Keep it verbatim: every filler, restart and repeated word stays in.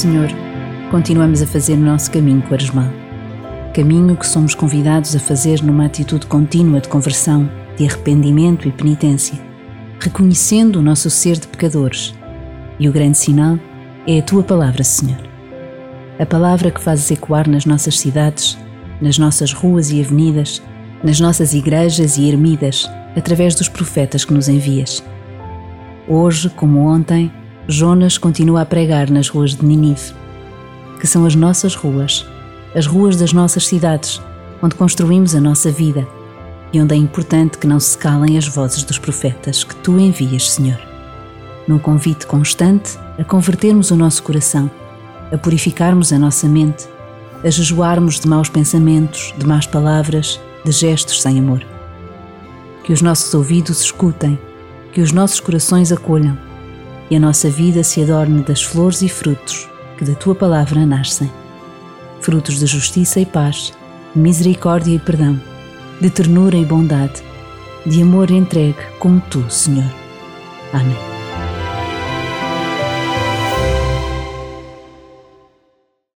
Senhor, continuamos a fazer o nosso caminho quaresmal. Caminho que somos convidados a fazer numa atitude contínua de conversão, de arrependimento e penitência, reconhecendo o nosso ser de pecadores. E o grande sinal é a Tua Palavra, Senhor. A Palavra que fazes ecoar nas nossas cidades, nas nossas ruas e avenidas, nas nossas igrejas e ermidas, através dos profetas que nos envias. Hoje, como ontem, Jonas continua a pregar nas ruas de Nínive, que são as nossas ruas, as ruas das nossas cidades, onde construímos a nossa vida e onde é importante que não se calem as vozes dos profetas que Tu envias, Senhor. Num convite constante a convertermos o nosso coração, a purificarmos a nossa mente, a jejuarmos de maus pensamentos, de más palavras, de gestos sem amor. Que os nossos ouvidos escutem, que os nossos corações acolham e a nossa vida se adorne das flores e frutos que da Tua Palavra nascem. Frutos de justiça e paz, de misericórdia e perdão, de ternura e bondade, de amor entregue como Tu, Senhor. Amém.